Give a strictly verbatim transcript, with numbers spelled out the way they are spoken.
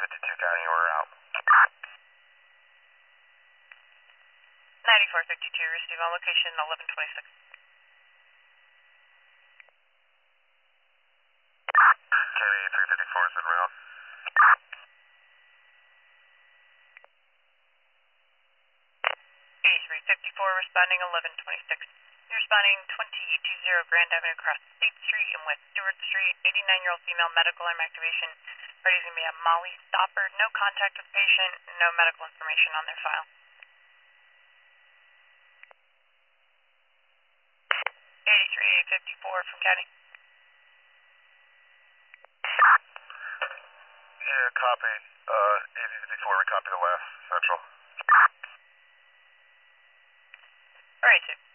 fifty-two County, we're out. ninety-four fifty-two, receive on location eleven twenty-six. County three fifty-four is en route. eighty-three fifty-four, responding eleven twenty-six. You're responding twenty twenty Grand Avenue across State Street and West Stewart Street. eighty-nine-year-old female, medical arm activation. Party's going to be a Molly Stopper. No contact with patient, no medical information on their file. eighty-three eight fifty-four from County. Yeah, copy. Uh, eighty fifty-four, we copy the last central. All right, sir.